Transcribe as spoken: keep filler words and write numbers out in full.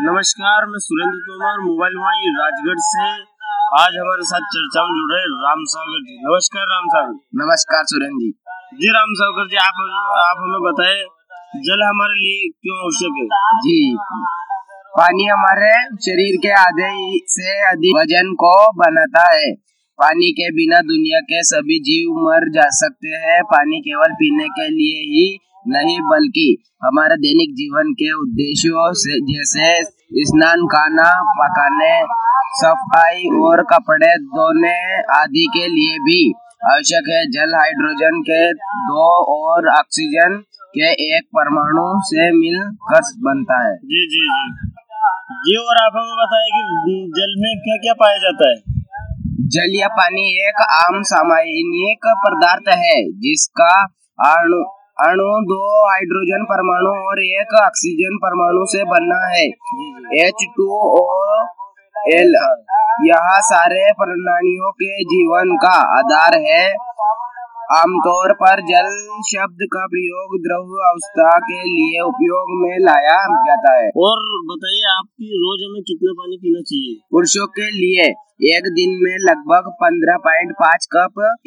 नमस्कार, मैं सुरेंद्र तोमर, मोबाइल वाणी राजगढ़ से। आज हमारे साथ चर्चा में जुड़ रहे राम सागर जी। नमस्कार राम सागर। नमस्कार सुरेंद्र जी। जी राम सागर जी, आप आप हमें बताएं, जल हमारे लिए क्यों आवश्यक है? जी, पानी हमारे शरीर के आधे से अधिक वजन को बनाता है। पानी के बिना दुनिया के सभी जीव मर जा सकते हैं। पानी केवल पीने के लिए ही नहीं बल्कि हमारे दैनिक जीवन के उद्देश्यों से जैसे स्नान, खाना पकाने, सफाई और कपड़े धोने आदि के लिए भी आवश्यक है। जल हाइड्रोजन के दो और ऑक्सीजन के एक परमाणु से मिलकर बनता है। जी जी जी जी और आप हमें बताएं कि जल में क्या क्या पाया जाता है? जल या पानी एक आम सामायिक पदार्थ है जिसका अणु अणु दो हाइड्रोजन परमाणु और एक ऑक्सीजन परमाणु से बना है। एच टू ओ एल यह सारे प्राणियों के जीवन का आधार है। आमतौर पर जल शब्द का प्रयोग द्रव अवस्था के लिए उपयोग में लाया जाता है। और बताइए, आपकी रोज हमें कितना पानी पीना चाहिए? पुरुषों के लिए एक दिन में लगभग पंद्रह पॉइंट पाँच कप